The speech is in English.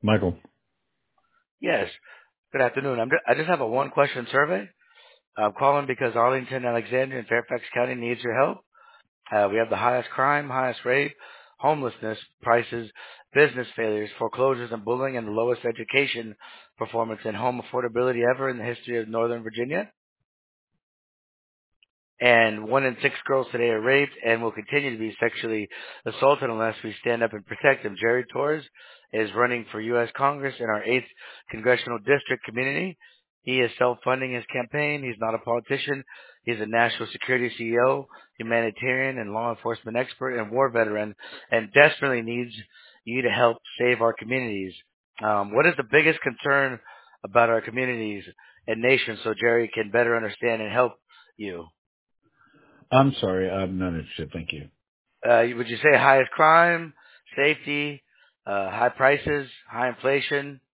Michael. Yes. Good afternoon. I just have a one-question survey. I'm calling because Arlington, Alexandria, and Fairfax County needs your help. We have the highest crime, highest rape, homelessness, prices, business failures, foreclosures, and bullying, and the lowest education performance and home affordability ever in the history of Northern Virginia. And 1 in 6 girls today are raped and will continue to be sexually assaulted unless we stand up and protect them. Jerry Torres is running for U.S. Congress in our 8th Congressional District community. He is self-funding his campaign. He's not a politician. He's a national security CEO, humanitarian and law enforcement expert, and war veteran, and desperately needs you to help save our communities. What is the biggest concern about our communities and nations so Jerry can better understand and help you? I'm sorry, I'm not interested. Thank you. Would you say highest crime, safety, high prices, high inflation?